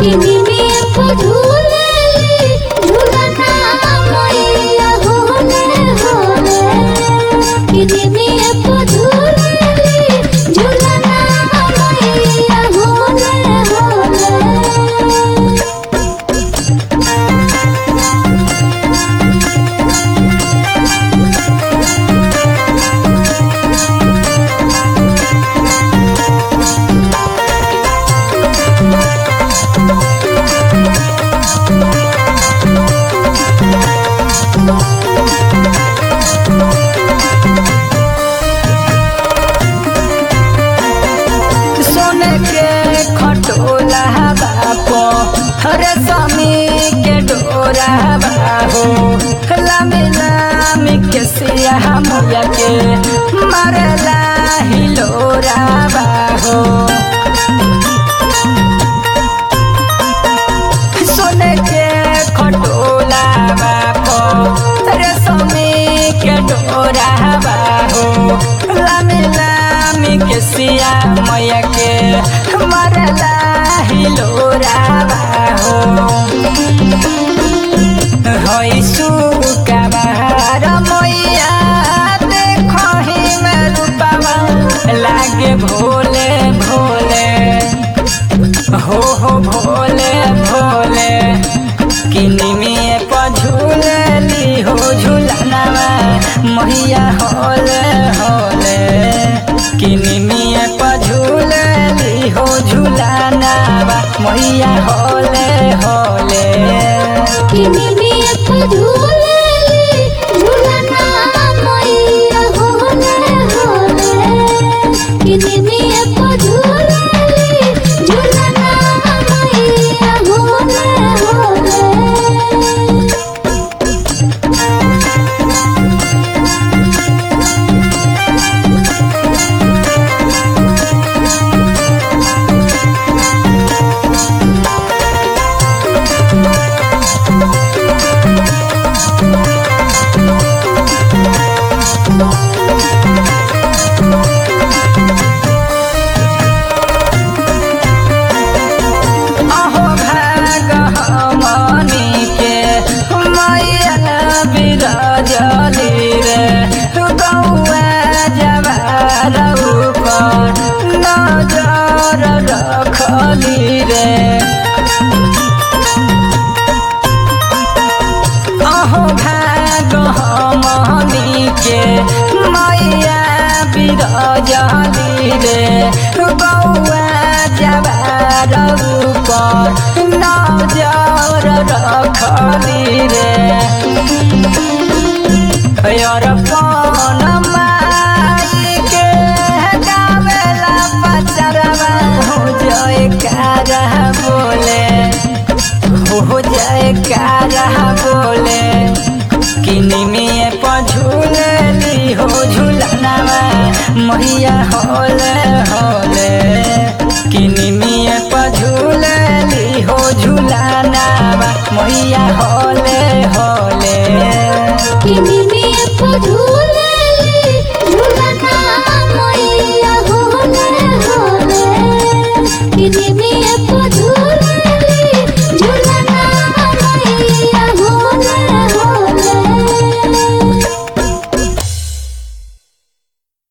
रेशमी के डोरा बाहो लामी लामी के सिया मुया के मरला हिलोरा बाहो सोने के खटोला बापो रेशमी के डोरा बाहो लामी लामी के सिया मुया के मरला हिलोरा हई सुका बहार मैया देखहि में रूपवा लागे भोले भोले हो भोले भोले किनी में पझुलली हो झुलनवा मैया होले होले किनी में पझुलली हो झुलनवा मैया होले होले किनी में पझुलली झुलना मैया होले होले किनी में पझुलली झुलना मैया होले होले मैया बिरजली रे बौआ जवार ऊपर नजर रखली रे अरपन माई के गावेला पचरवा हो जयकारा बोले हो जयकारा बोले किनी में पझुलली हो झुलनवा मैया होले